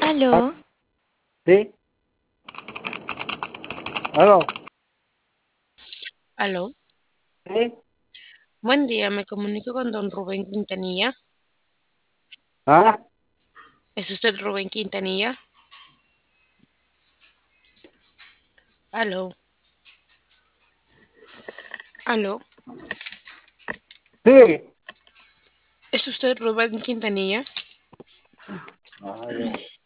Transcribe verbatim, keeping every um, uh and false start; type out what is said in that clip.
Ah, Aló, sí, aló, aló. sí, Buen día, me comunico con don Rubén Quintanilla. ah, ¿Es usted Rubén Quintanilla? Aló, aló. sí. ¿Es usted Rubén Quintanilla? A ver.